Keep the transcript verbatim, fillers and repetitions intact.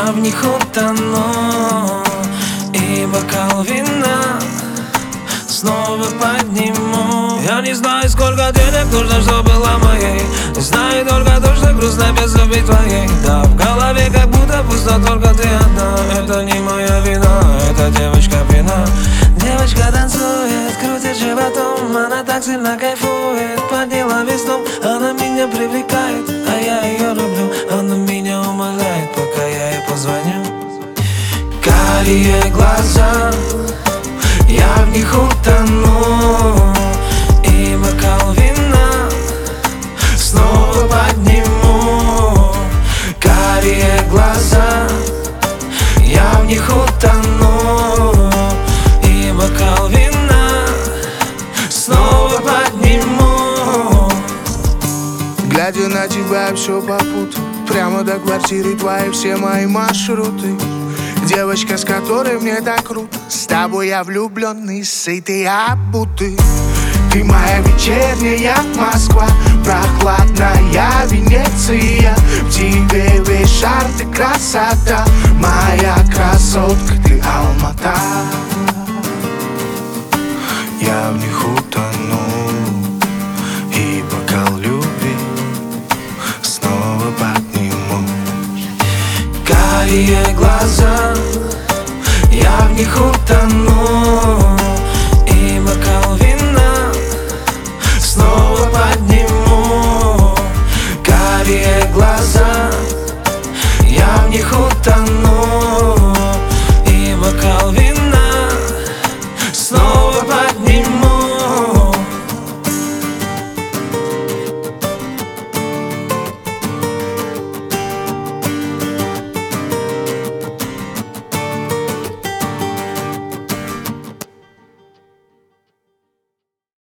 я в них утону, и бокал вина снова подниму. Я не знаю, сколько денег нужно, чтобы была моей. Знаю только то, что грустно без любви твоей. Да, в голове как будто пусто, только ты одна. Это не моя вина, это девочка вина. Девочка танцует, крутит животом, она так сильно кайфует. Подняла весь дом, она меня привлекает, а я ее люблю. Она меня умоляет, пока я ей позвоню. Карие глаза, я в них утону, и бокал вина снова подниму. Карие глаза, я в них утону, и бокал вина снова подниму. Глядя на тебя, все попутал. Прямо до квартиры твоей все мои маршруты. Девочка, с которой мне так круто. С тобой я влюбленный, сытый, обутый. Ты моя вечерняя Москва, прохладная Венеция. В тебе весь шар, ты красота. Моя красотка, ты Алмата. Я в них утону, и бокал любви снова подниму. Карие глаза, я в них утону,